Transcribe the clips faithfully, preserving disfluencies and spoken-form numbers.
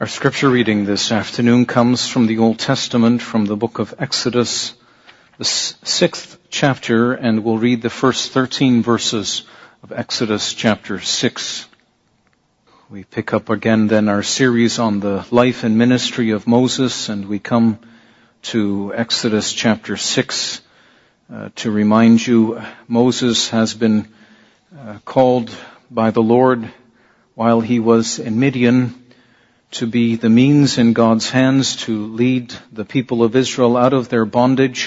Our scripture reading this afternoon comes from the Old Testament, from the book of Exodus, the sixth chapter, and we'll read the first thirteen verses of Exodus chapter six. We pick up again then our series on the life and ministry of Moses, and we come to Exodus chapter six uh, to remind you Moses has been uh, called by the Lord while he was in Midian to be the means in God's hands to lead the people of Israel out of their bondage.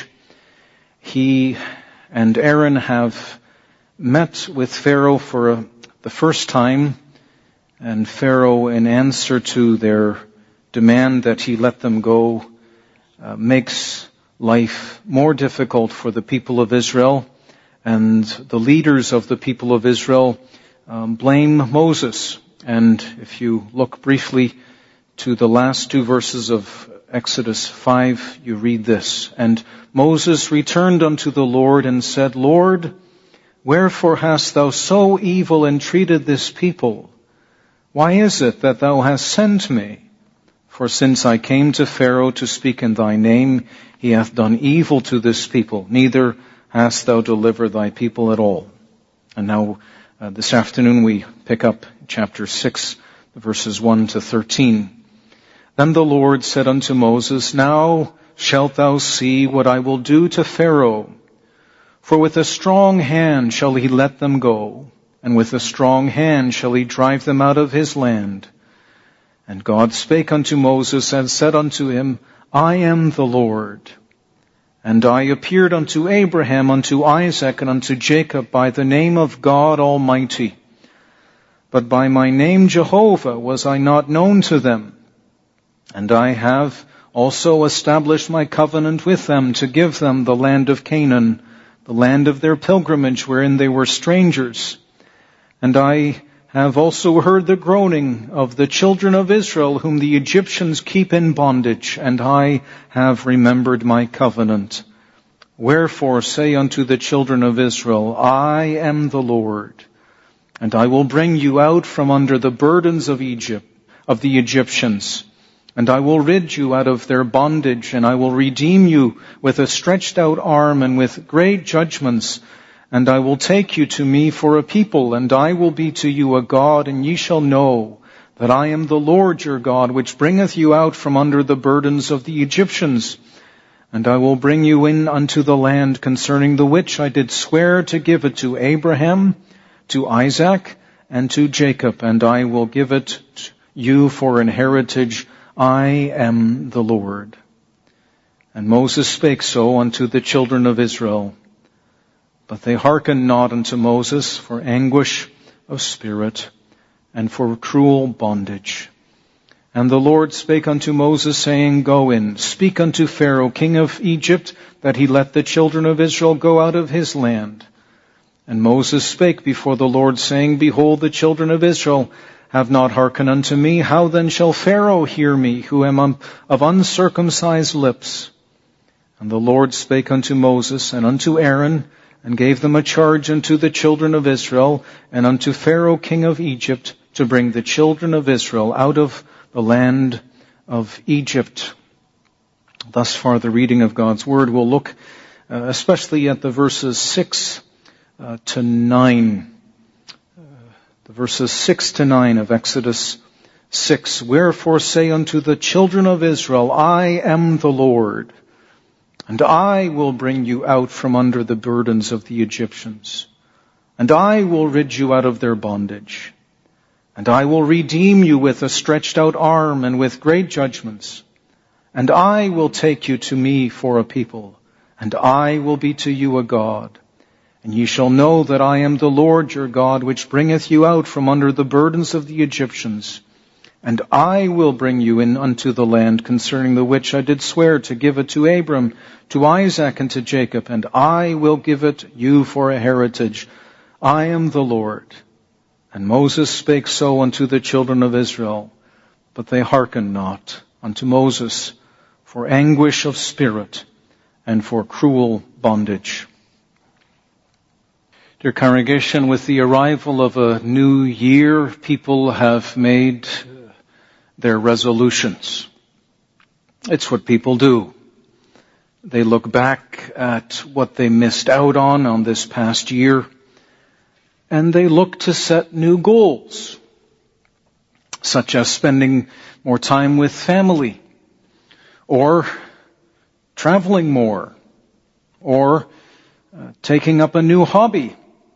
He and Aaron have met with Pharaoh for a, the first time, and Pharaoh, in answer to their demand that he let them go, uh, makes life more difficult for the people of Israel, and the leaders of the people of Israel um, blame Moses. And if you look briefly to the last two verses of Exodus five, you read this. And Moses returned unto the Lord and said, Lord, wherefore hast thou so evil entreated this people? Why is it that thou hast sent me? For since I came to Pharaoh to speak in thy name, he hath done evil to this people, neither hast thou delivered thy people at all. And now uh, this afternoon we pick up chapter six, verses one to thirteen. Then the Lord said unto Moses, Now shalt thou see what I will do to Pharaoh. For with a strong hand shall he let them go, and with a strong hand shall he drive them out of his land. And God spake unto Moses and said unto him, I am the Lord. And I appeared unto Abraham, unto Isaac, and unto Jacob by the name of God Almighty. But by my name Jehovah was I not known to them. And I have also established my covenant with them to give them the land of Canaan, the land of their pilgrimage wherein they were strangers. And I have also heard the groaning of the children of Israel, whom the Egyptians keep in bondage, and I have remembered my covenant. Wherefore say unto the children of Israel, I am the Lord, and I will bring you out from under the burdens of Egypt, of the Egyptians. And I will rid you out of their bondage, and I will redeem you with a stretched out arm and with great judgments. And I will take you to me for a people, and I will be to you a God, and ye shall know that I am the Lord your God, which bringeth you out from under the burdens of the Egyptians. And I will bring you in unto the land concerning the which I did swear to give it to Abraham, to Isaac, and to Jacob, and I will give it to you for an heritage. I am the Lord. And Moses spake so unto the children of Israel. But they hearkened not unto Moses for anguish of spirit and for cruel bondage. And the Lord spake unto Moses, saying, Go in, speak unto Pharaoh, king of Egypt, that he let the children of Israel go out of his land. And Moses spake before the Lord, saying, Behold, the children of Israel have not hearkened unto me. How then shall Pharaoh hear me, who am of uncircumcised lips? And the Lord spake unto Moses and unto Aaron, and gave them a charge unto the children of Israel, and unto Pharaoh king of Egypt, to bring the children of Israel out of the land of Egypt. Thus far the reading of God's Word. We'll look uh, especially at the verses six uh, to nine. The verses six to nine of Exodus six. Wherefore say unto the children of Israel, I am the Lord, and I will bring you out from under the burdens of the Egyptians, and I will rid you out of their bondage, and I will redeem you with a stretched out arm and with great judgments, and I will take you to me for a people, and I will be to you a God. And ye shall know that I am the Lord your God, which bringeth you out from under the burdens of the Egyptians. And I will bring you in unto the land concerning the which I did swear to give it to Abram, to Isaac, and to Jacob. And I will give it you for a heritage. I am the Lord. And Moses spake so unto the children of Israel. But they hearkened not unto Moses for anguish of spirit and for cruel bondage. Dear congregation, with the arrival of a new year, people have made their resolutions. It's what people do. They look back at what they missed out on on this past year, and they look to set new goals, such as spending more time with family, or traveling more, or uh, taking up a new hobby.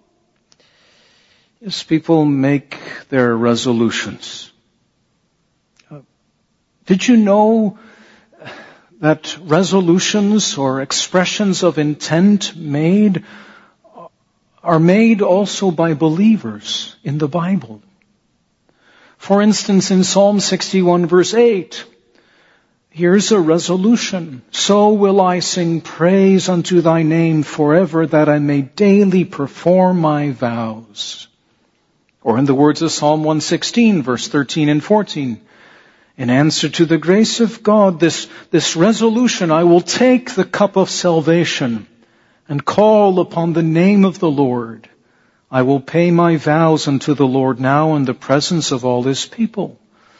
As people make their resolutions. Uh, did you know that resolutions or expressions of intent made are made also by believers in the Bible? For instance, in Psalm sixty-one verse eight, here's a resolution. So will I sing praise unto thy name forever, that I may daily perform my vows. Or in the words of Psalm one sixteen verse thirteen and fourteen, in answer to the grace of God, this, this resolution, I will take the cup of salvation and call upon the name of the Lord. I will pay my vows unto the Lord now in the presence of all his people.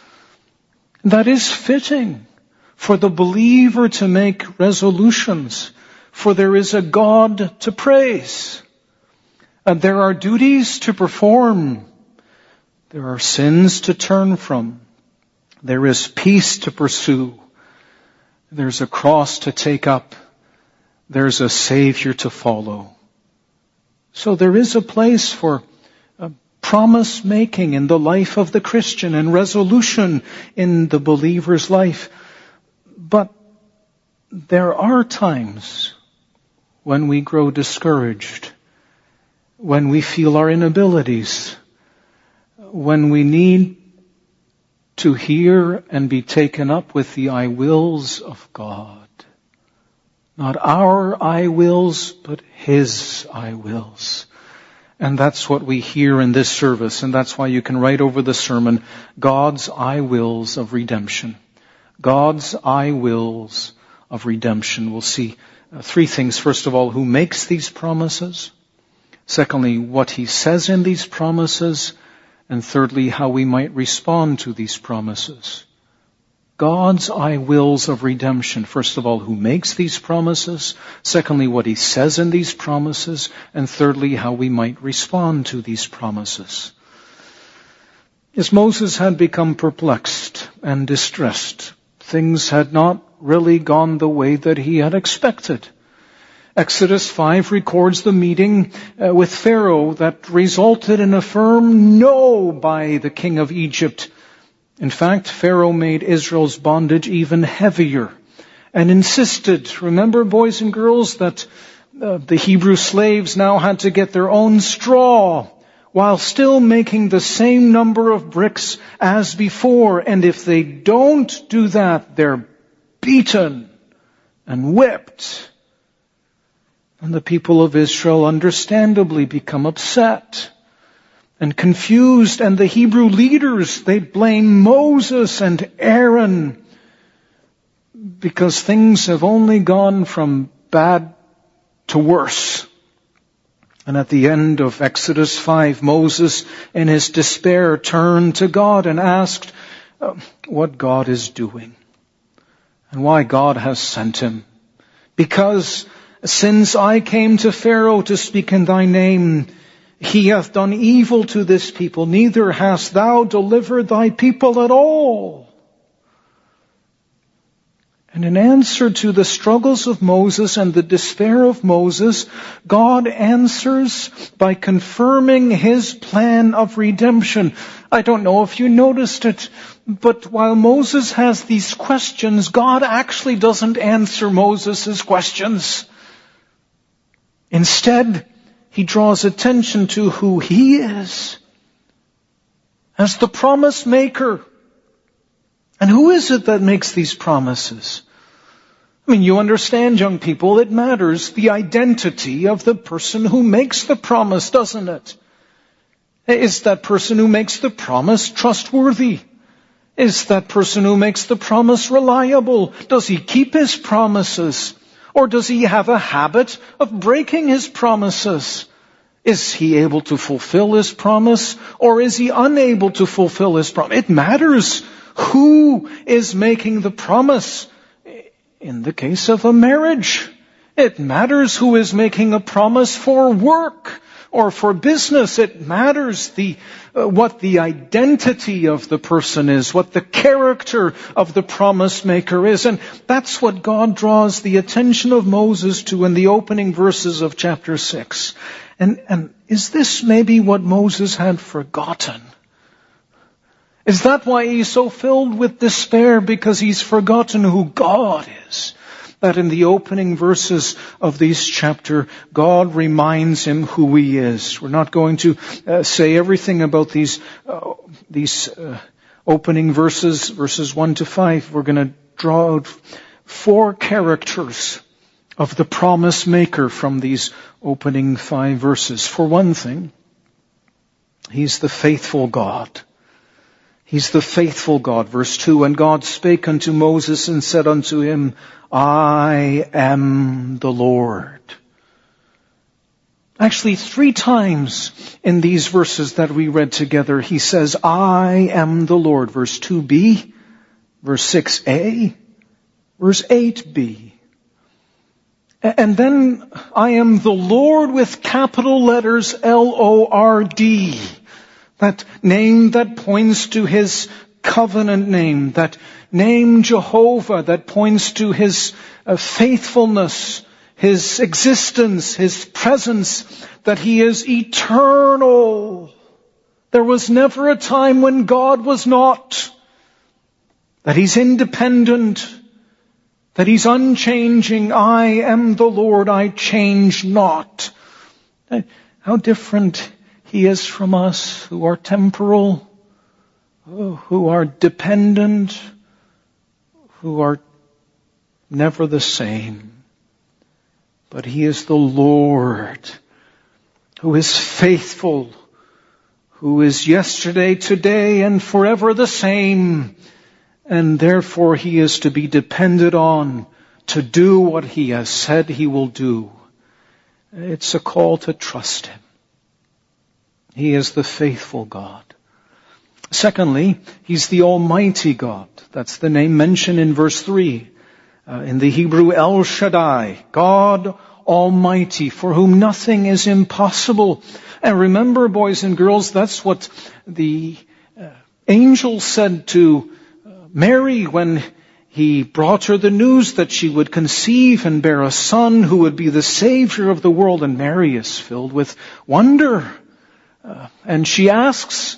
That is fitting for the believer to make resolutions, for there is a God to praise. And there are duties to perform. There are sins to turn from. There is peace to pursue. There's a cross to take up. There's a Savior to follow. So there is a place for uh, promise making in the life of the Christian and resolution in the believer's life. But there are times when we grow discouraged, when we feel our inabilities, when we need to hear and be taken up with the I wills of God. Not our I wills, but his I wills. And that's what we hear in this service, and that's why you can write over the sermon, God's I wills of redemption. God's I wills of redemption. We'll see uh, three things. First of all, who makes these promises? Secondly, what he says in these promises? And thirdly, how we might respond to these promises. God's I wills of redemption. First of all, who makes these promises? Secondly, what he says in these promises. And thirdly, how we might respond to these promises. As Moses had become perplexed and distressed, things had not really gone the way that he had expected. Exodus five records the meeting uh, with Pharaoh that resulted in a firm no by the king of Egypt. In fact, Pharaoh made Israel's bondage even heavier and insisted, remember boys and girls, that uh, the Hebrew slaves now had to get their own straw while still making the same number of bricks as before. And if they don't do that, they're beaten and whipped. And the people of Israel understandably become upset and confused. And the Hebrew leaders, they blame Moses and Aaron because things have only gone from bad to worse. And at the end of Exodus five, Moses, in his despair, turned to God and asked uh, what God is doing and why God has sent him. Because since I came to Pharaoh to speak in thy name, he hath done evil to this people, neither hast thou delivered thy people at all. And in answer to the struggles of Moses and the despair of Moses, God answers by confirming his plan of redemption. I don't know if you noticed it, but while Moses has these questions, God actually doesn't answer Moses' questions. Instead, he draws attention to who he is as the promise maker. And who is it that makes these promises? I mean, you understand, young people, it matters the identity of the person who makes the promise, doesn't it? Is that person who makes the promise trustworthy? Is that person who makes the promise reliable? Does he keep his promises? Or does he have a habit of breaking his promises? Is he able to fulfill his promise, or is he unable to fulfill his promise? It matters who is making the promise. In the case of a marriage, it matters who is making a promise for work or for business. It matters the uh, what the identity of the person is, what the character of the promise maker is. And that's what God draws the attention of Moses to in the opening verses of chapter six. And, and is this maybe what Moses had forgotten? Is that why he's so filled with despair? Because he's forgotten who God is. That in the opening verses of this chapter, God reminds him who he is. We're not going to uh, say everything about these uh, these uh, opening verses, verses one to five. We're going to draw out four characters of the promise maker from these opening five verses. For one thing, he's the faithful God. He's the faithful God. Verse two, and God spake unto Moses and said unto him, I am the Lord. Actually, three times in these verses that we read together, he says, I am the Lord. Verse two b, verse six a, verse eight b. And then, I am the Lord with capital letters L O R D. That name that points to his covenant name. That name Jehovah that points to his uh, faithfulness, his existence, his presence. That he is eternal. There was never a time when God was not. That he's independent. That he's unchanging. I am the Lord, I change not. How different he is from us who are temporal, who are dependent, who are never the same. But he is the Lord who is faithful, who is yesterday, today, and forever the same. And therefore he is to be depended on to do what he has said he will do. It's a call to trust him. He is the faithful God. Secondly, he's the Almighty God. That's the name mentioned in verse three. Uh, in the Hebrew, El Shaddai, God Almighty, for whom nothing is impossible. And remember, boys and girls, that's what the uh, angel said to Mary when he brought her the news that she would conceive and bear a son who would be the Savior of the world. And Mary is filled with wonder. Uh, and she asks,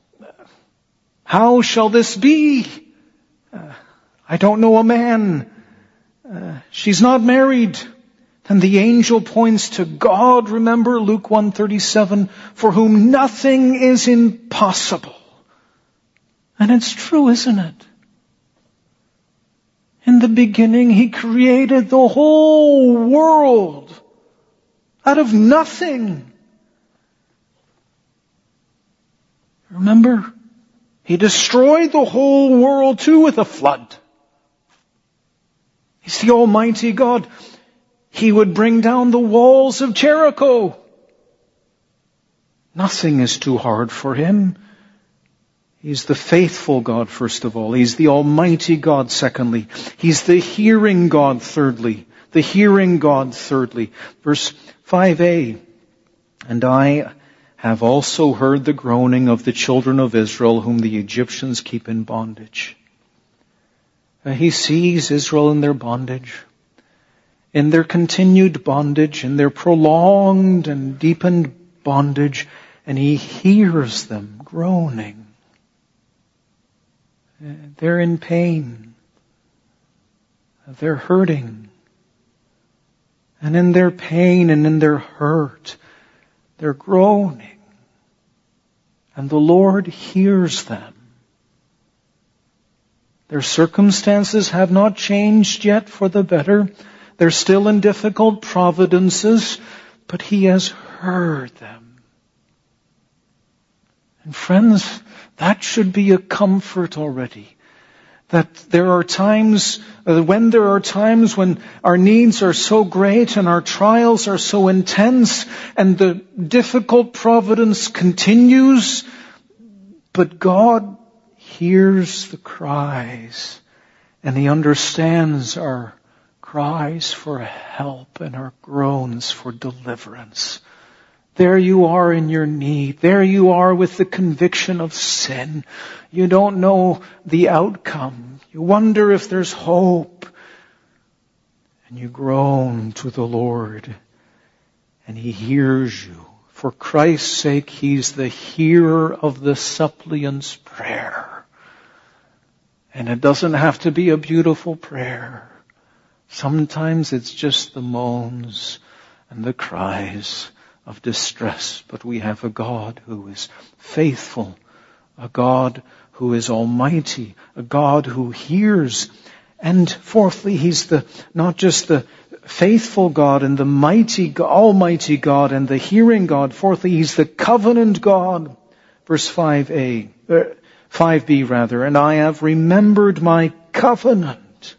how shall this be? Uh, I don't know a man. Uh, she's not married. And the angel points to God. Remember Luke one thirty-seven, for whom nothing is impossible. And it's true, isn't it? In the beginning, he created the whole world out of nothing. Remember, he destroyed the whole world too with a flood. He's the Almighty God. He would bring down the walls of Jericho. Nothing is too hard for him. He's the faithful God, first of all. He's the Almighty God, secondly. He's the hearing God, thirdly. The hearing God, thirdly. Verse five a, and I have also heard the groaning of the children of Israel, whom the Egyptians keep in bondage. He sees Israel in their bondage, in their continued bondage, in their prolonged and deepened bondage, and he hears them groaning. They're in pain. They're hurting. And in their pain and in their hurt, they're groaning. And the Lord hears them. Their circumstances have not changed yet for the better. They're still in difficult providences, but He has heard them. And friends, that should be a comfort already. That there are times, uh, when there are times when our needs are so great and our trials are so intense and the difficult providence continues, but God hears the cries and He understands our cries for help and our groans for deliverance. There you are in your need. There you are with the conviction of sin. You don't know the outcome. You wonder if there's hope. And you groan to the Lord. And He hears you. For Christ's sake, He's the hearer of the suppliant's prayer. And it doesn't have to be a beautiful prayer. Sometimes it's just the moans and the cries of distress, but we have a God who is faithful, a God who is almighty, a God who hears. And fourthly, He's the not just the faithful God and the mighty, almighty God and the hearing God. Fourthly, He's the covenant God. Verse five a, uh, five b rather, and I have remembered my covenant.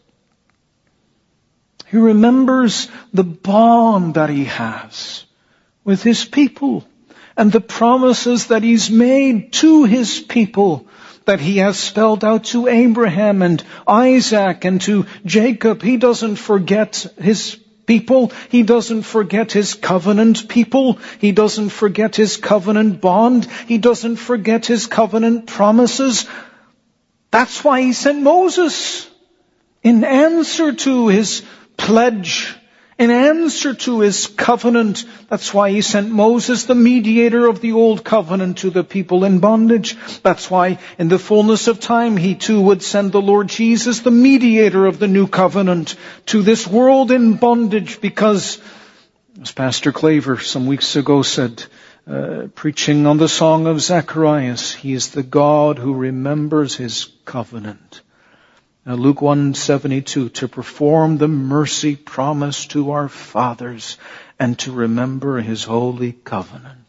He remembers the bond that He has with His people and the promises that He's made to His people that He has spelled out to Abraham and Isaac and to Jacob. He doesn't forget His people. He doesn't forget His covenant people. He doesn't forget His covenant bond. He doesn't forget His covenant promises. That's why He sent Moses in answer to His pledge, in answer to His covenant. That's why He sent Moses, the mediator of the old covenant, to the people in bondage. That's why in the fullness of time He too would send the Lord Jesus, the mediator of the new covenant, to this world in bondage, because, as Pastor Claver some weeks ago said, uh, preaching on the song of Zacharias, He is the God who remembers His covenant. Now, Luke one seventy-two, to perform the mercy promised to our fathers and to remember His holy covenant.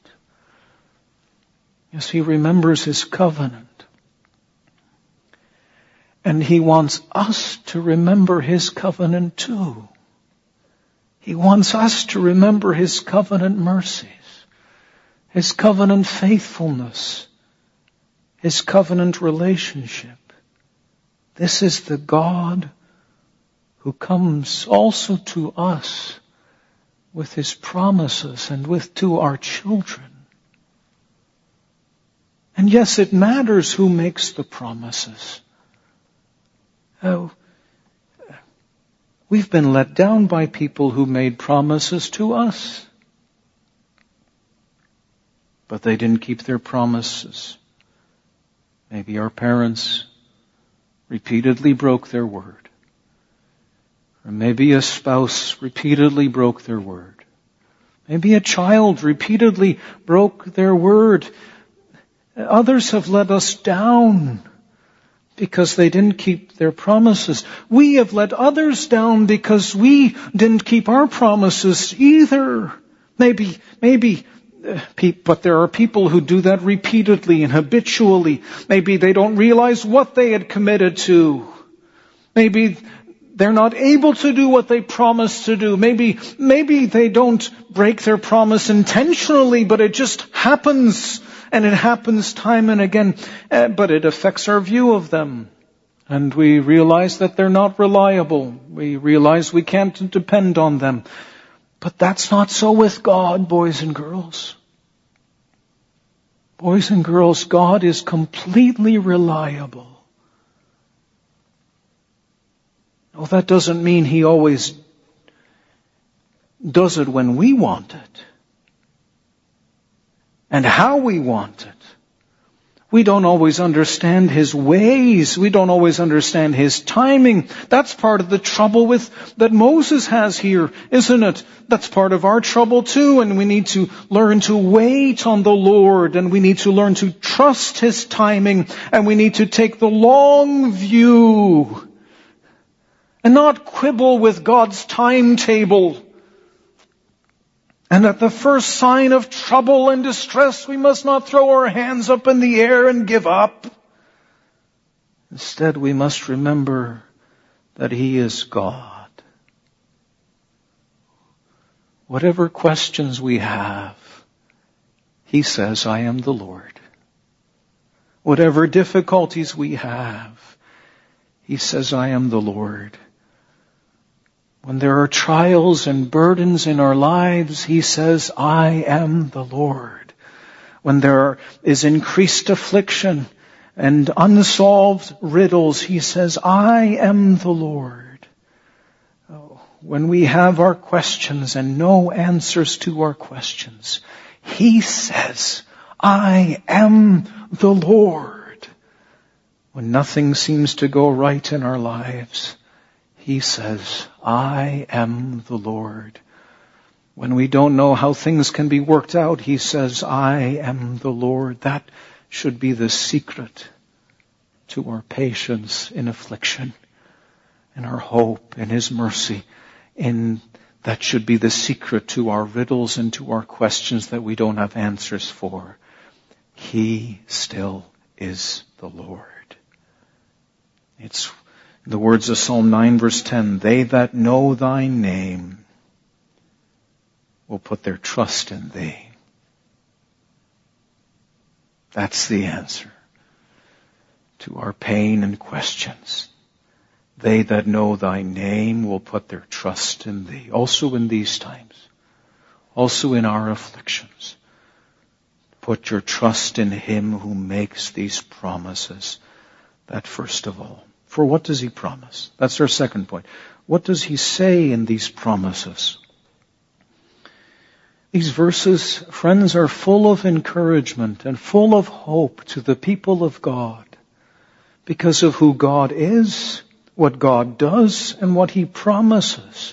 Yes, He remembers His covenant. And He wants us to remember His covenant too. He wants us to remember His covenant mercies, His covenant faithfulness, His covenant relationship. This is the God who comes also to us with His promises and with to our children. And yes, it matters who makes the promises. Oh, we've been let down by people who made promises to us, but they didn't keep their promises. Maybe our parents repeatedly broke their word. Or maybe a spouse repeatedly broke their word. Maybe a child repeatedly broke their word. Others have let us down because they didn't keep their promises. We have let others down because we didn't keep our promises either. Maybe, maybe But there are people who do that repeatedly and habitually. Maybe they don't realize what they had committed to. Maybe they're not able to do what they promised to do. Maybe, maybe they don't break their promise intentionally, but it just happens. And it happens time and again. Uh, but it affects our view of them. And we realize that they're not reliable. We realize we can't depend on them. But that's not so with God, boys and girls. Boys and girls, God is completely reliable. No, that doesn't mean He always does it when we want it. And how we want it. We don't always understand His ways. We don't always understand His timing. That's part of the trouble with that Moses has here, isn't it? That's part of our trouble too, and we need to learn to wait on the Lord, and we need to learn to trust His timing, and we need to take the long view and not quibble with God's timetable. And at the first sign of trouble and distress, we must not throw our hands up in the air and give up. Instead, we must remember that He is God. Whatever questions we have, He says, I am the Lord. Whatever difficulties we have, He says, I am the Lord. When there are trials and burdens in our lives, He says, I am the Lord. When there is increased affliction and unsolved riddles, He says, I am the Lord. Oh, when we have our questions and no answers to our questions, He says, I am the Lord. When nothing seems to go right in our lives, He says, I am the Lord. When we don't know how things can be worked out, He says, I am the Lord. That should be the secret to our patience in affliction, and our hope in His mercy. And that should be the secret to our riddles and to our questions that we don't have answers for. He still is the Lord. It's the words of Psalm nine verse ten, they that know Thy name will put their trust in Thee. That's the answer to our pain and questions. They that know Thy name will put their trust in Thee. Also in these times. Also in our afflictions. Put your trust in Him who makes these promises. That first of all. For what does He promise? That's our second point. What does He say in these promises? These verses, friends, are full of encouragement and full of hope to the people of God because of who God is, what God does, and what He promises.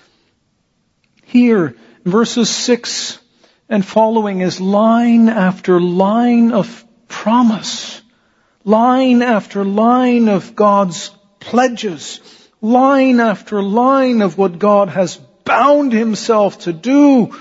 Here, verses six and following is line after line of promise. Line after line of God's pledges. Line after line of what God has bound Himself to do.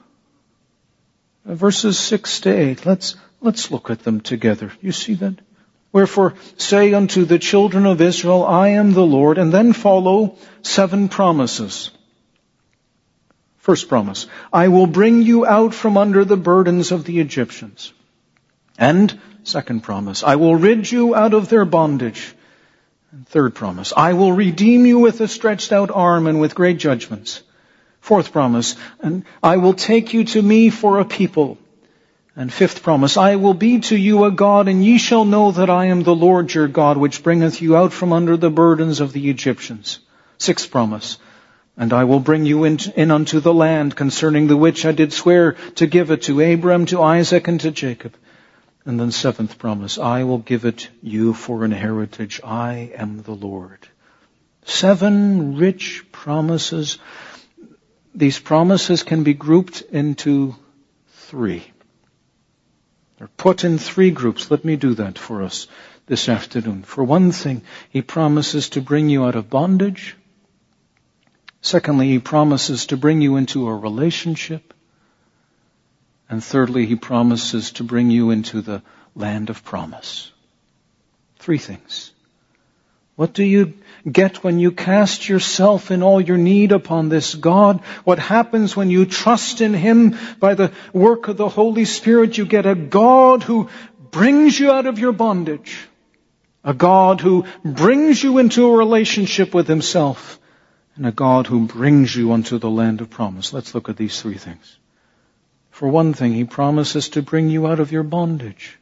Verses six to eight. Let's, let's look at them together. You see that? Wherefore say unto the children of Israel, I am the Lord. And then follow seven promises. First promise. I will bring you out from under the burdens of the Egyptians. And second promise. I will rid you out of their bondage. And third promise. I will redeem you with a stretched out arm and with great judgments. Fourth promise, and I will take you to me for a people. And fifth promise, I will be to you a God, and ye shall know that I am the Lord your God, which bringeth you out from under the burdens of the Egyptians. Sixth promise, and I will bring you in, in unto the land concerning the which I did swear to give it to Abraham, to Isaac, and to Jacob. And then seventh promise, I will give it you for an heritage. I am the Lord. Seven rich promises. These promises can be grouped into three. They're put in three groups. Let me do that for us this afternoon. For one thing, He promises to bring you out of bondage. Secondly, He promises to bring you into a relationship. And thirdly, He promises to bring you into the land of promise. Three things. What do you get when you cast yourself in all your need upon this God? What happens when you trust in Him by the work of the Holy Spirit? You get a God who brings you out of your bondage. A God who brings you into a relationship with Himself. And a God who brings you unto the land of promise. Let's look at these three things. For one thing, He promises to bring you out of your bondage.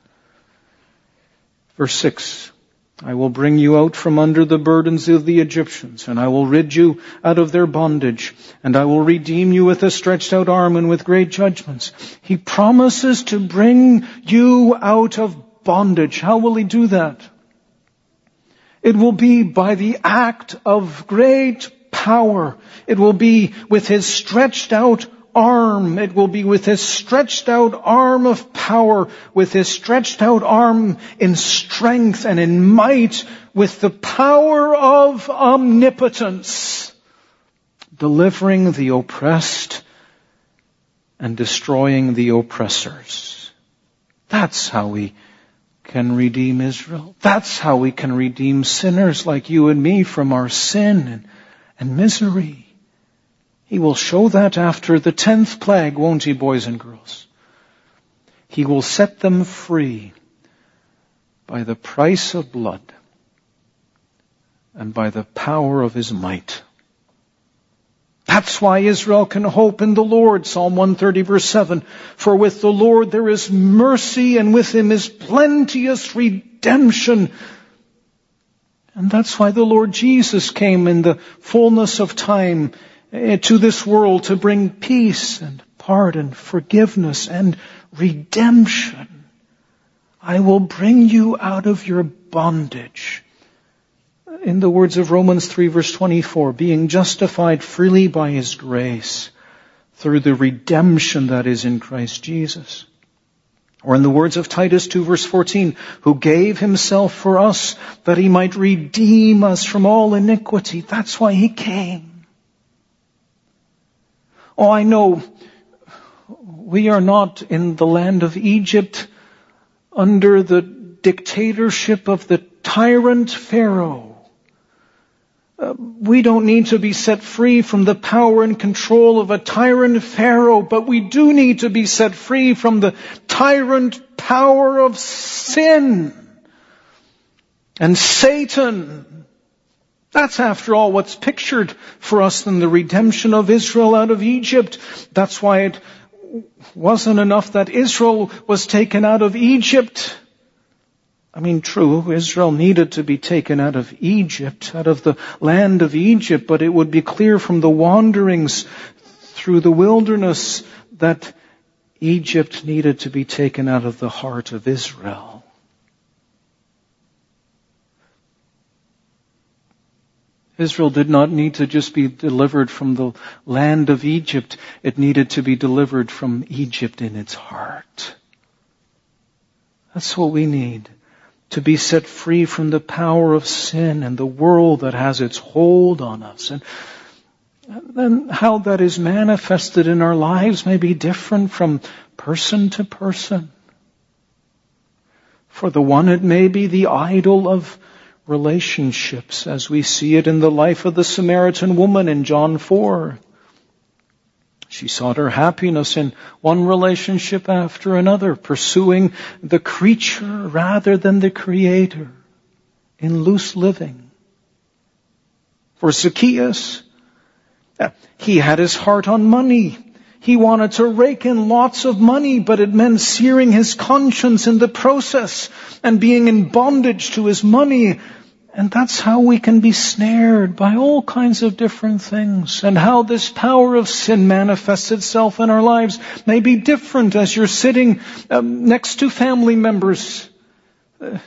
Verse six. I will bring you out from under the burdens of the Egyptians, and I will rid you out of their bondage, and I will redeem you with a stretched out arm and with great judgments. He promises to bring you out of bondage. How will He do that? It will be by the act of great power. It will be with His stretched out arm. It will be with His stretched out arm of power, with His stretched out arm in strength and in might, with the power of omnipotence, delivering the oppressed and destroying the oppressors. That's how He can redeem Israel. That's how we can redeem sinners like you and me from our sin and, and misery. He will show that after the tenth plague, won't he, boys and girls? He will set them free by the price of blood and by the power of his might. That's why Israel can hope in the Lord, Psalm one thirty verse seven. For with the Lord there is mercy, and with him is plenteous redemption. And that's why the Lord Jesus came in the fullness of time to this world to bring peace and pardon, forgiveness and redemption. I will bring you out of your bondage. In the words of Romans three verse twenty-four, being justified freely by his grace through the redemption that is in Christ Jesus. Or in the words of Titus two verse fourteen, who gave himself for us that he might redeem us from all iniquity. That's why he came. Oh, I know we are not in the land of Egypt under the dictatorship of the tyrant Pharaoh. Uh, we don't need to be set free from the power and control of a tyrant Pharaoh, but we do need to be set free from the tyrant power of sin and Satan. That's, after all, what's pictured for us in the redemption of Israel out of Egypt. That's why it wasn't enough that Israel was taken out of Egypt. I mean, true, Israel needed to be taken out of Egypt, out of the land of Egypt, but it would be clear from the wanderings through the wilderness that Egypt needed to be taken out of the heart of Israel. Israel did not need to just be delivered from the land of Egypt. It needed to be delivered from Egypt in its heart. That's what we need. To be set free from the power of sin and the world that has its hold on us. And then how that is manifested in our lives may be different from person to person. For the one, it may be the idol of relationships, as we see it in the life of the Samaritan woman in John four. She sought her happiness in one relationship after another, pursuing the creature rather than the Creator in loose living. For Zacchaeus, he had his heart on money. He wanted to rake in lots of money, but it meant searing his conscience in the process and being in bondage to his money. And that's how we can be snared by all kinds of different things. And how this power of sin manifests itself in our lives may be different as you're sitting um, next to family members. Uh,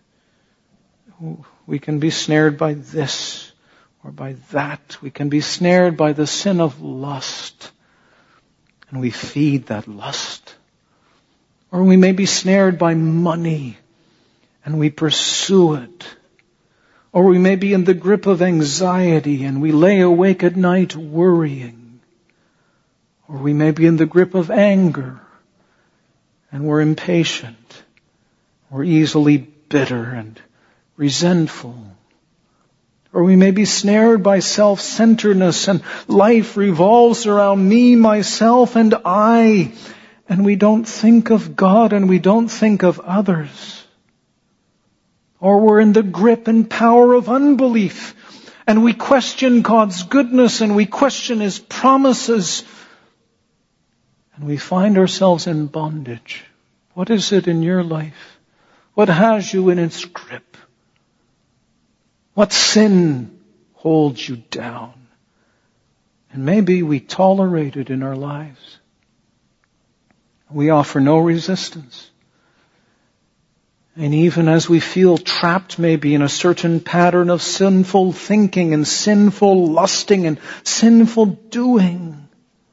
we can be snared by this or by that. We can be snared by the sin of lust. And we feed that lust. Or we may be snared by money and we pursue it. Or we may be in the grip of anxiety and we lay awake at night worrying. Or we may be in the grip of anger and we're impatient. We're easily bitter and resentful. Or we may be snared by self-centeredness and life revolves around me, myself, and I. And we don't think of God and we don't think of others. Or we're in the grip and power of unbelief and we question God's goodness and we question His promises and we find ourselves in bondage. What is it in your life? What has you in its grip? What sin holds you down? And maybe we tolerate it in our lives. We offer no resistance. And even as we feel trapped maybe in a certain pattern of sinful thinking and sinful lusting and sinful doing.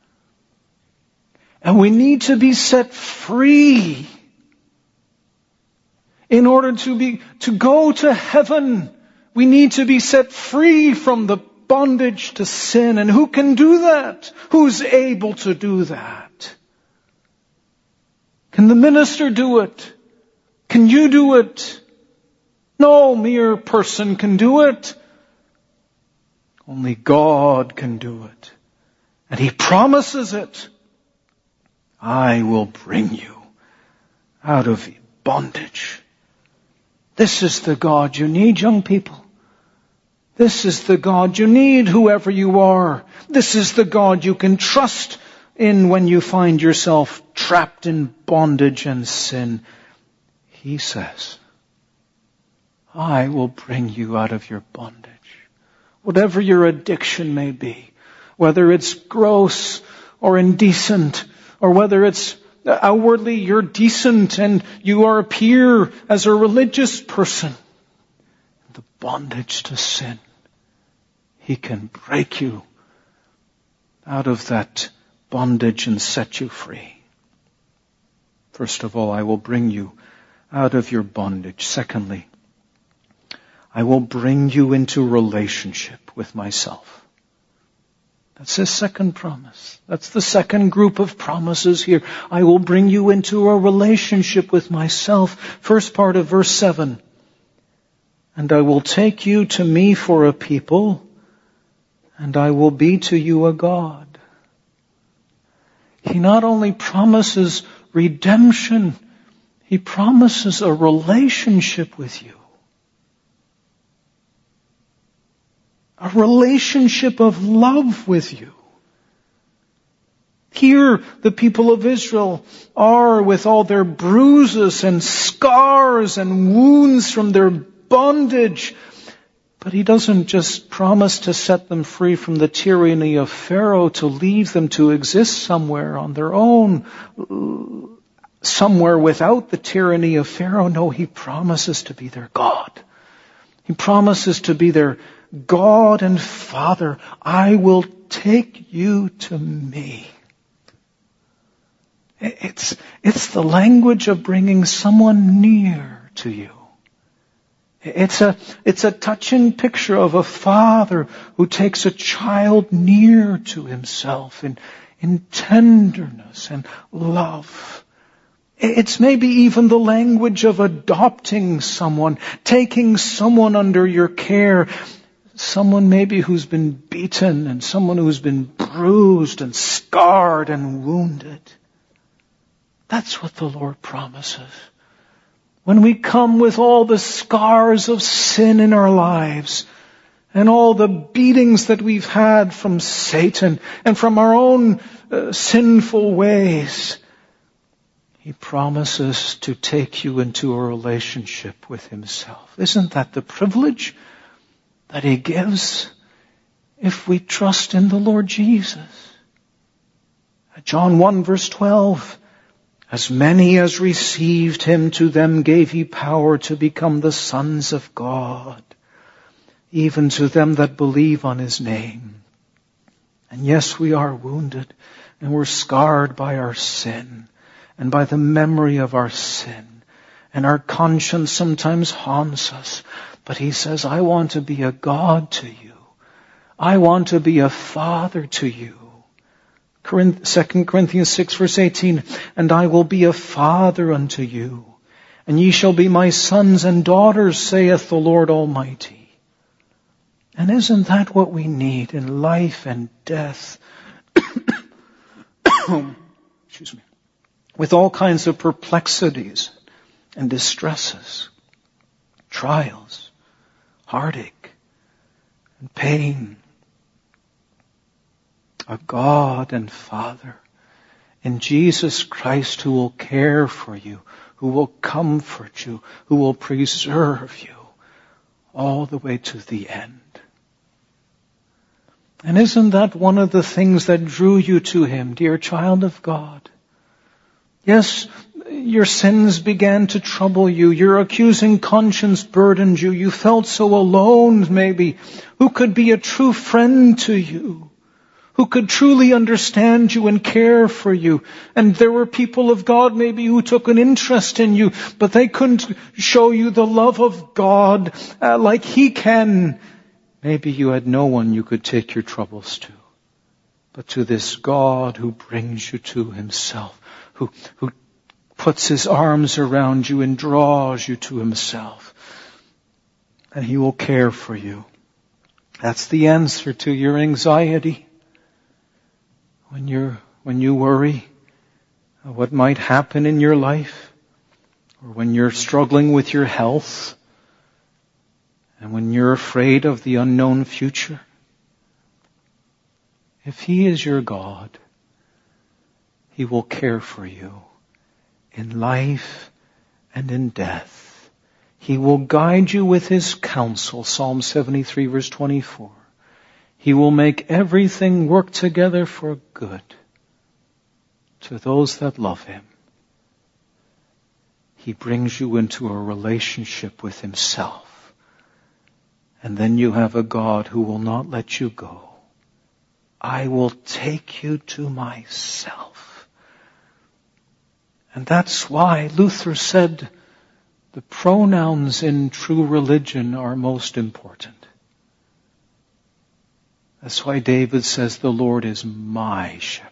And we need to be set free in order to be, to go to heaven. We need to be set free from the bondage to sin. And who can do that? Who's able to do that? Can the minister do it? Can you do it? No mere person can do it. Only God can do it. And He promises it. I will bring you out of bondage. This is the God you need, young people. This is the God you need, whoever you are. This is the God you can trust in when you find yourself trapped in bondage and sin. He says, I will bring you out of your bondage. Whatever your addiction may be, whether it's gross or indecent, or whether it's outwardly you're decent and you are appear as a religious person, the bondage to sin, He can break you out of that bondage and set you free. First of all, I will bring you out of your bondage. Secondly, I will bring you into relationship with myself. That's His second promise. That's the second group of promises here. I will bring you into a relationship with myself. First part of verse seven. And I will take you to me for a people, and I will be to you a God. He not only promises redemption, He promises a relationship with you. A relationship of love with you. Here, the people of Israel are with all their bruises and scars and wounds from their bondage. But He doesn't just promise to set them free from the tyranny of Pharaoh, to leave them to exist somewhere on their own, somewhere without the tyranny of Pharaoh. No, He promises to be their God. He promises to be their God and Father. I will take you to me. It's, it's the language of bringing someone near to you. It's a, it's a touching picture of a father who takes a child near to himself in, in tenderness and love. It's maybe even the language of adopting someone, taking someone under your care. Someone maybe who's been beaten and someone who's been bruised and scarred and wounded. That's what the Lord promises. When we come with all the scars of sin in our lives and all the beatings that we've had from Satan and from our own uh, sinful ways, He promises to take you into a relationship with Himself. Isn't that the privilege that He gives if we trust in the Lord Jesus? John one verse twelve, as many as received Him, to them gave He power to become the sons of God, even to them that believe on His name. And yes, we are wounded and we're scarred by our sin and by the memory of our sin. And our conscience sometimes haunts us. But He says, I want to be a God to you. I want to be a father to you. Second Corinthians six verse eighteen, and I will be a father unto you, and ye shall be my sons and daughters, saith the Lord Almighty. And isn't that what we need in life and death? Excuse me. With all kinds of perplexities and distresses, trials, heartache, and pain. A God and Father in Jesus Christ who will care for you, who will comfort you, who will preserve you all the way to the end. And isn't that one of the things that drew you to Him, dear child of God? Yes, your sins began to trouble you. Your accusing conscience burdened you. You felt so alone, maybe. Who could be a true friend to you? Who could truly understand you and care for you? And there were people of God maybe who took an interest in you, but they couldn't show you the love of God uh, like He can. Maybe you had no one you could take your troubles to, but to this God who brings you to Himself, who, who puts His arms around you and draws you to Himself. And He will care for you. That's the answer to your anxiety. When you're, when you worry what might happen in your life, or when you're struggling with your health, and when you're afraid of the unknown future. If He is your God, He will care for you in life and in death. He will guide you with His counsel, Psalm seventy-three verse twenty-four. He will make everything work together for good to those that love Him. He brings you into a relationship with Himself. And then you have a God who will not let you go. I will take you to myself. And that's why Luther said the pronouns in true religion are most important. That's why David says the Lord is my shepherd.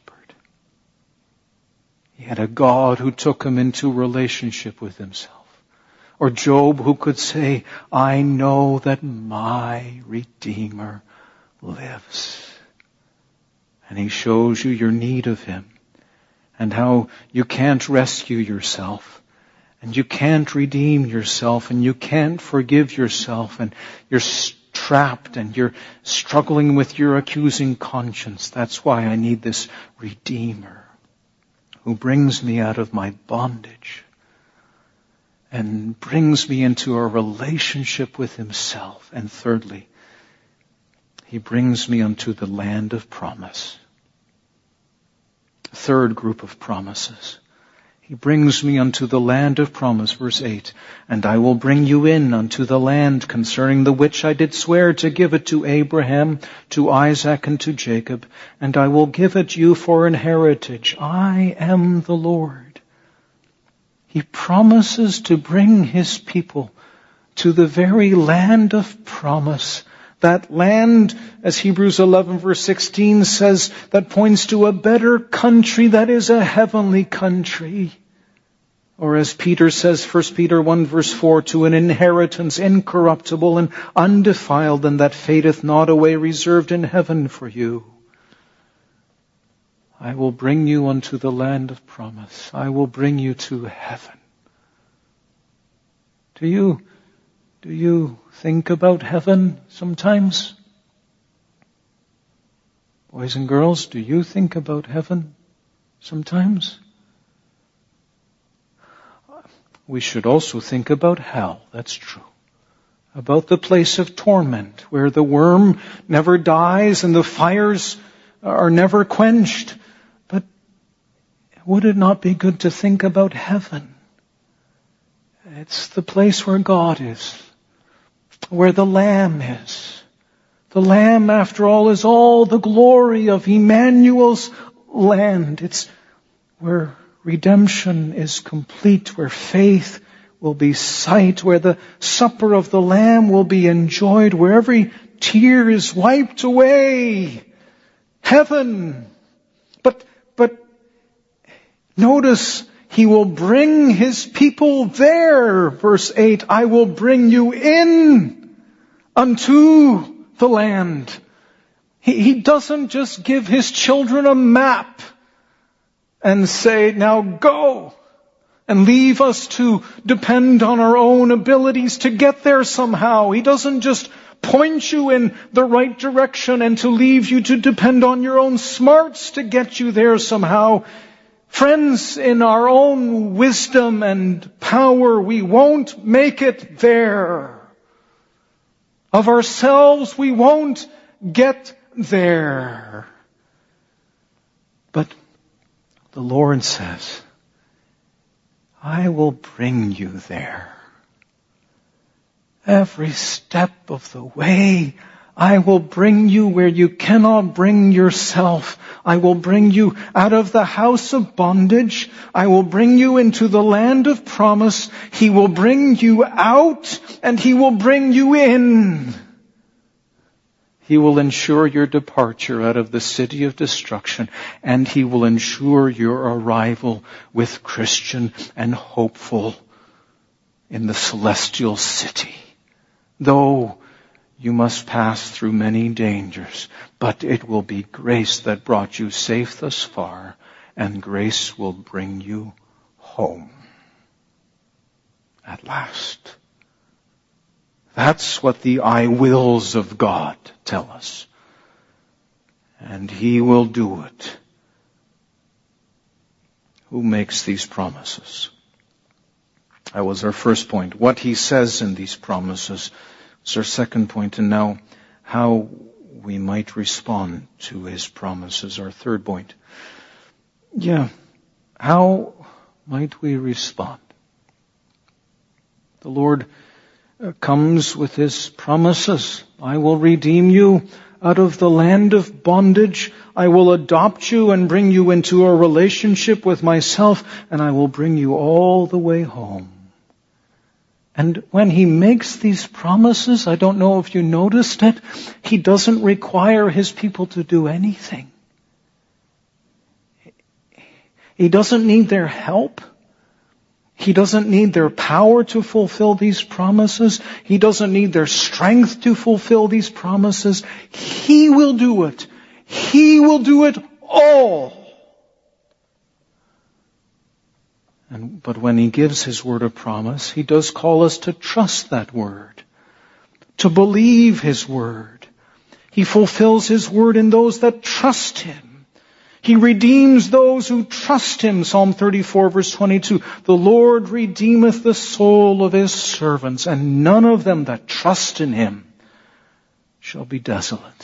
He had a God who took him into relationship with Himself. Or Job, who could say, I know that my Redeemer lives. And He shows you your need of Him and how you can't rescue yourself and you can't redeem yourself and you can't forgive yourself and you're trapped and you're struggling with your accusing conscience. That's why I need this Redeemer who brings me out of my bondage and brings me into a relationship with Himself. And thirdly, He brings me unto the land of promise. Third group of promises. He brings me unto the land of promise, verse eight. And I will bring you in unto the land concerning the which I did swear to give it to Abraham, to Isaac, and to Jacob. And I will give it you for an heritage. I am the Lord. He promises to bring His people to the very land of promise. That land, as Hebrews eleven verse sixteen says, that points to a better country that is a heavenly country. Or as Peter says, First Peter one verse four, to an inheritance incorruptible and undefiled, and that fadeth not away, reserved in heaven for you. I will bring you unto the land of promise. I will bring you to heaven. Do you, do you think about heaven sometimes? Boys and girls, do you think about heaven sometimes? We should also think about hell. That's true. About the place of torment where the worm never dies and the fires are never quenched. But would it not be good to think about heaven? It's the place where God is, where the Lamb is. The Lamb, after all, is all the glory of Emmanuel's land. It's where redemption is complete, where faith will be sight, where the supper of the Lamb will be enjoyed, where every tear is wiped away. Heaven. But, but, notice, He will bring His people there. Verse eight, I will bring you in unto the land. He, he doesn't just give His children a map and say, now go, and leave us to depend on our own abilities to get there somehow. He doesn't just point you in the right direction and to leave you to depend on your own smarts to get you there somehow. Friends, in our own wisdom and power, we won't make it there. Of ourselves, we won't get there. But the Lord says, I will bring you there. Every step of the way, I will bring you where you cannot bring yourself. I will bring you out of the house of bondage. I will bring you into the land of promise. He will bring you out and He will bring you in. He will ensure your departure out of the city of destruction, and He will ensure your arrival with Christian and hopeful in the celestial city. Though you must pass through many dangers, but it will be grace that brought you safe thus far, and grace will bring you home at last. That's what the I wills of God tell us. And He will do it. Who makes these promises? That was our first point. What He says in these promises is our second point. And now, how we might respond to His promises, our third point. Yeah, how might we respond? The Lord comes with His promises. I will redeem you out of the land of bondage. I will adopt you and bring you into a relationship with myself, and I will bring you all the way home. And when He makes these promises, I don't know if you noticed it, He doesn't require His people to do anything. He doesn't need their help. He doesn't need their power to fulfill these promises. He doesn't need their strength to fulfill these promises. He will do it. He will do it all. And, but when He gives His word of promise, He does call us to trust that word, to believe His word. He fulfills His word in those that trust Him. He redeems those who trust Him. Psalm thirty-four verse twenty-two. The Lord redeemeth the soul of His servants, and none of them that trust in Him shall be desolate.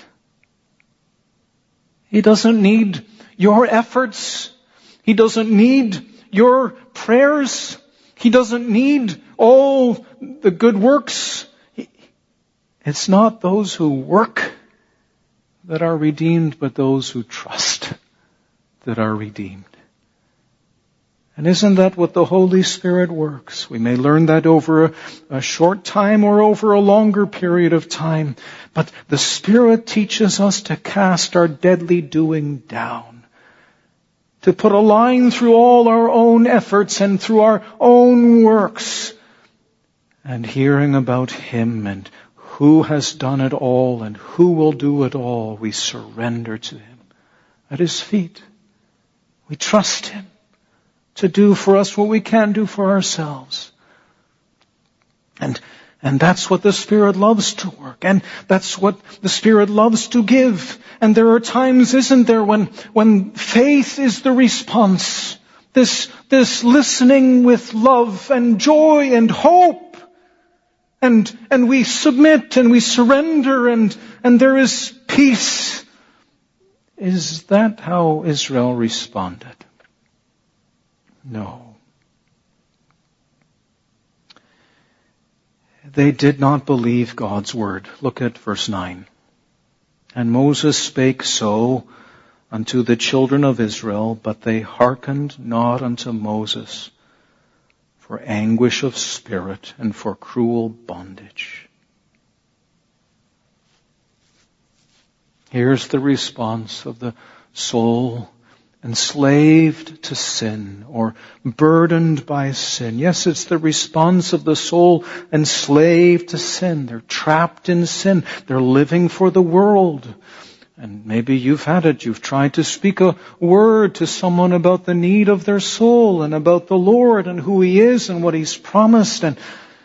He doesn't need your efforts. He doesn't need your prayers. He doesn't need all the good works. It's not those who work that are redeemed, but those who trust that are redeemed. And isn't that what the Holy Spirit works? We may learn that over a, a short time or over a longer period of time. But the Spirit teaches us to cast our deadly doing down. To put a line through all our own efforts and through our own works. And hearing about Him and who has done it all and who will do it all, we surrender to Him at His feet. We trust Him to do for us what we can't do for ourselves. And, and that's what the Spirit loves to work. And that's what the Spirit loves to give. And there are times, isn't there, when, when faith is the response. This, this listening with love and joy and hope. And, and we submit and we surrender and, and there is peace. Is that how Israel responded? No. They did not believe God's word. Look at verse nine. And Moses spake so unto the children of Israel, but they hearkened not unto Moses for anguish of spirit and for cruel bondage. Here's the response of the soul enslaved to sin or burdened by sin. Yes, it's the response of the soul enslaved to sin. They're trapped in sin. They're living for the world. And maybe you've had it. You've tried to speak a word to someone about the need of their soul and about the Lord and who He is and what He's promised. And,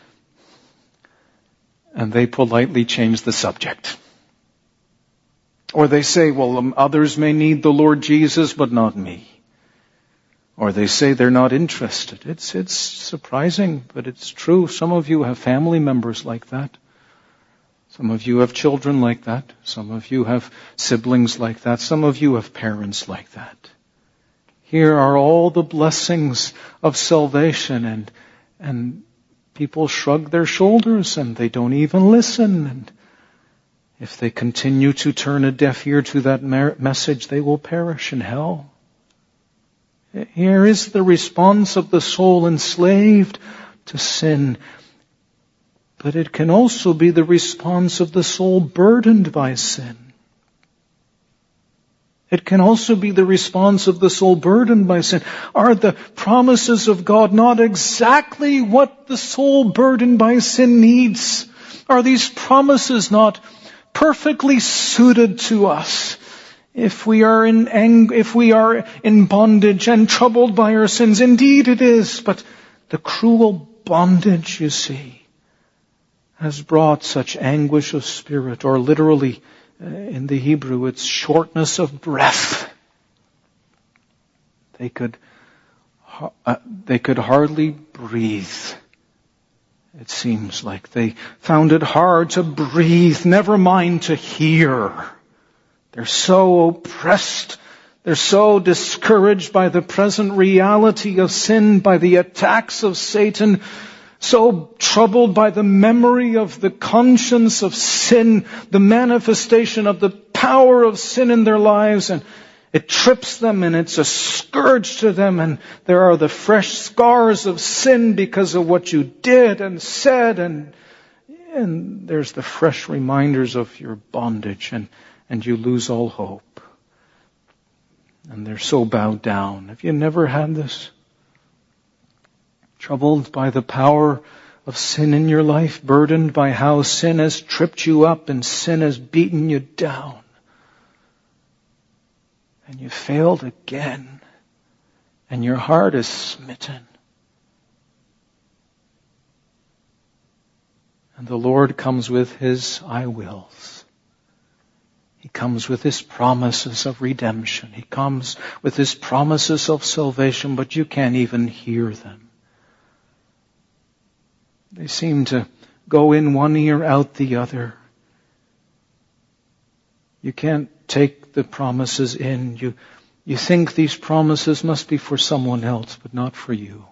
and they politely change the subject. Or they say, well, um, others may need the Lord Jesus, but not me. Or they say they're not interested. It's, it's surprising, but it's true. Some of you have family members like that. Some of you have children like that. Some of you have siblings like that. Some of you have parents like that. Here are all the blessings of salvation, and, and people shrug their shoulders and they don't even listen. And if they continue to turn a deaf ear to that message, they will perish in hell. Here is the response of the soul enslaved to sin. But it can also be the response of the soul burdened by sin. It can also be the response of the soul burdened by sin. Are the promises of God not exactly what the soul burdened by sin needs? Are these promises not perfectly suited to us? If we are in ang- if we are in bondage and troubled by our sins, indeed it is. But the cruel bondage, you see, has brought such anguish of spirit, or literally, in the Hebrew, it's shortness of breath. They could, uh, they could hardly breathe. It seems like they found it hard to breathe, never mind to hear. They're so oppressed. They're so discouraged by the present reality of sin, by the attacks of Satan, so troubled by the memory of the conscience of sin, the manifestation of the power of sin in their lives, and it trips them and it's a scourge to them, and there are the fresh scars of sin because of what you did and said, and and there's the fresh reminders of your bondage, and, and you lose all hope. And they're so bowed down. Have you never had this? Troubled by the power of sin in your life, burdened by how sin has tripped you up and sin has beaten you down. And you failed again, and your heart is smitten. And the Lord comes with His I wills. He comes with His promises of redemption. He comes with His promises of salvation, but you can't even hear them. They seem to go in one ear, out the other. You can't take the promises in. You, you think these promises must be for someone else, but not for you.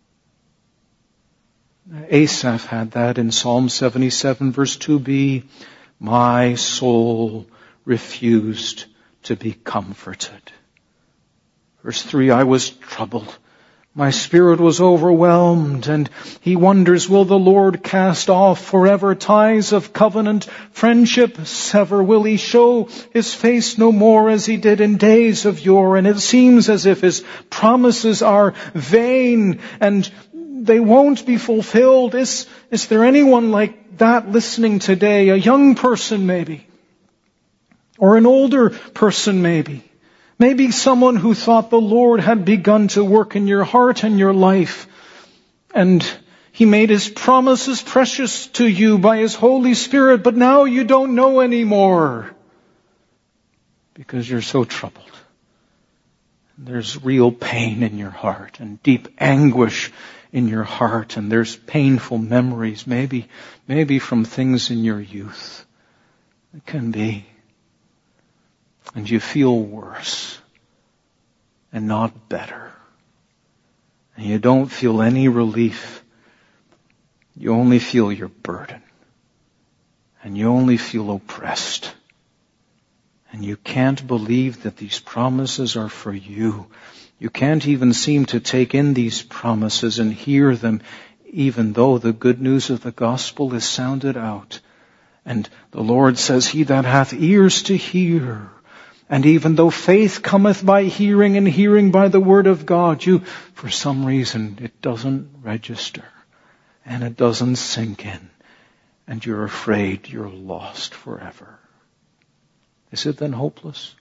Asaph had that in Psalm seventy-seven, verse two b. My soul refused to be comforted. Verse three, I was troubled. My spirit was overwhelmed, and he wonders, will the Lord cast off forever ties of covenant, friendship sever? Will He show His face no more as He did in days of yore? And it seems as if His promises are vain and they won't be fulfilled. Is, is there anyone like that listening today? A young person maybe, or an older person maybe. Maybe someone who thought the Lord had begun to work in your heart and your life, and He made His promises precious to you by His Holy Spirit, but now you don't know anymore because you're so troubled. There's real pain in your heart and deep anguish in your heart, and there's painful memories, maybe, maybe from things in your youth. It can be. And you feel worse and not better. And you don't feel any relief. You only feel your burden. And you only feel oppressed. And you can't believe that these promises are for you. You can't even seem to take in these promises and hear them, even though the good news of the gospel is sounded out. And the Lord says, He that hath ears to hear. And even though faith cometh by hearing, and hearing by the word of God, you, for some reason, it doesn't register. And it doesn't sink in. And you're afraid you're lost forever. Is it then hopeless?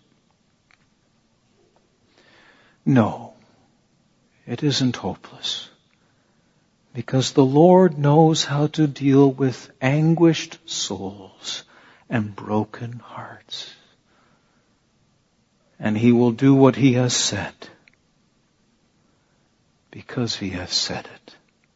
No, it isn't hopeless. Because the Lord knows how to deal with anguished souls and broken hearts. And He will do what He has said, because He has said it.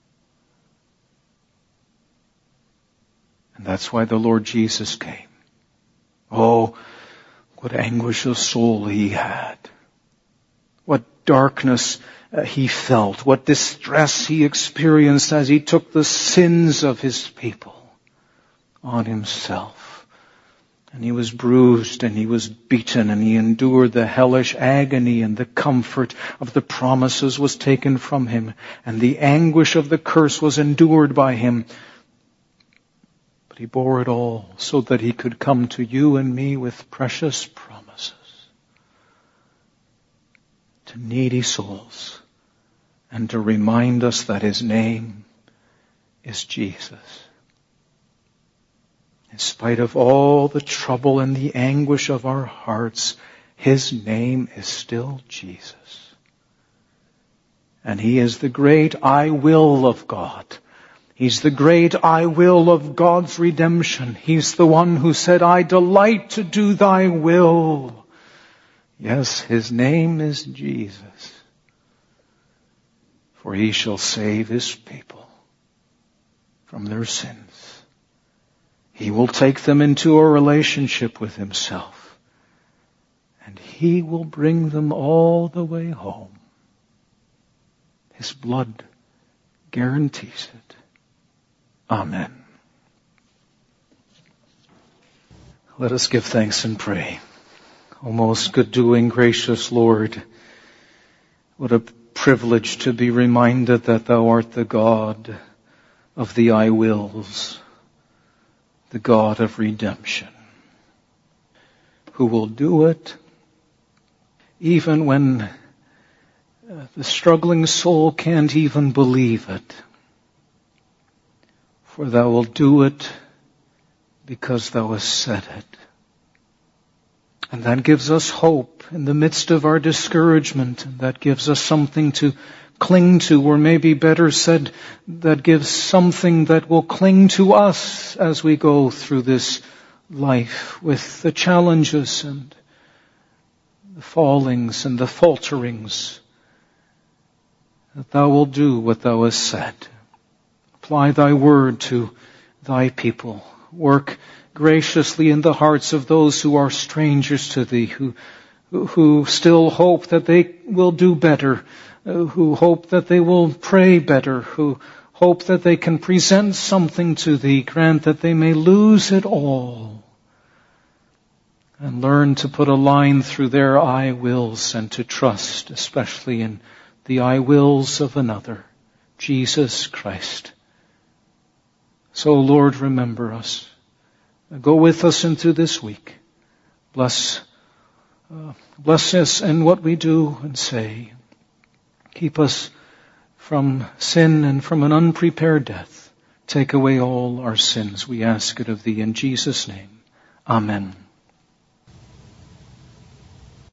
And that's why the Lord Jesus came. Oh, what anguish of soul He had. What darkness uh, He felt. What distress He experienced as He took the sins of His people on Himself. And He was bruised and He was beaten and He endured the hellish agony, and the comfort of the promises was taken from Him, and the anguish of the curse was endured by Him. But he bore it all so that he could come to you and me with precious promises to needy souls and to remind us that his name is Jesus. In spite of all the trouble and the anguish of our hearts, his name is still Jesus. And he is the great I will of God. He's the great I will of God's redemption. He's the one who said, I delight to do thy will. Yes, his name is Jesus. For he shall save his people from their sins. He will take them into a relationship with himself. And he will bring them all the way home. His blood guarantees it. Amen. Let us give thanks and pray. O most good-doing, gracious Lord, what a privilege to be reminded that thou art the God of the I wills, the God of redemption, who will do it even when uh, the struggling soul can't even believe it. For thou wilt do it because thou hast said it. And that gives us hope in the midst of our discouragement. And that gives us something to cling to, or maybe better said, that gives something that will cling to us as we go through this life with the challenges and the fallings and the falterings. That thou wilt do what thou hast said. Apply thy word to thy people. Work graciously in the hearts of those who are strangers to thee, who who still hope that they will do better, who hope that they will pray better, who hope that they can present something to thee. Grant that they may lose it all and learn to put a line through their I wills and to trust, especially in the I wills of another, Jesus Christ. So, Lord, remember us. Go with us into this week. Bless, uh, bless us in what we do and say. Keep us from sin and from an unprepared death. Take away all our sins. We ask it of thee in Jesus' name. Amen.